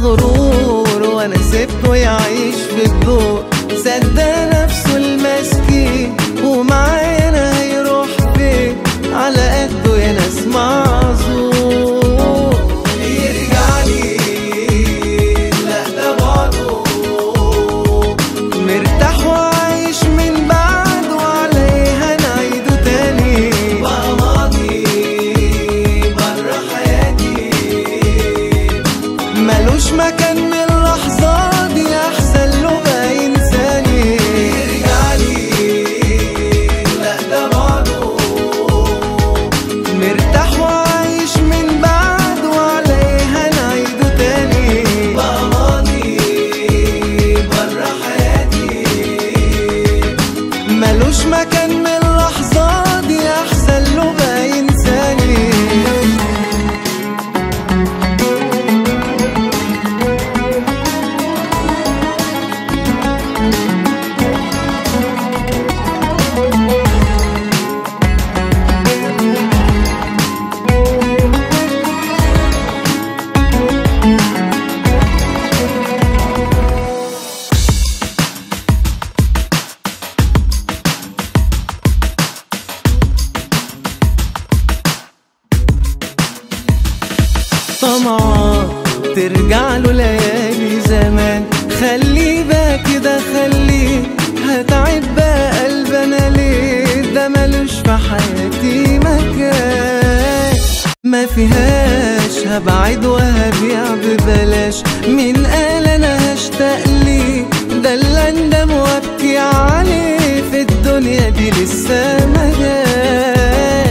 مغرور وانا سبته يعيش في الدور. صدق نفسه المسكين ومعايا انا هيروح فين؟ على قده يا ناس معذور. يرجعلي لا ده بعده مرتاح وعايش من بعده، عليه هنعيده تاني بقى ماضي برا حياتي، ملوش مكان من اللحظة دي، أحسن له بقى ينساني. يرجعلي لا ده بعده مرتاح وعايش من بعده، عليه هنعيده تاني بقى ماضي برا حياتي، ملوش مكان من اللحظة دي، أحسن له بقى ينساني. طمعان ترجع له ليالي زمان، خليه بقى كده خليه، هتعب بقى قلب انا ليه؟ ده ملوش في حياتي مكان، ما فيهاش هبعد وهبيع ببلاش. مين قال انا هشتاق ليه؟ ده اللي اندم وابكي عليه في الدنيا دي لسه ما جاش.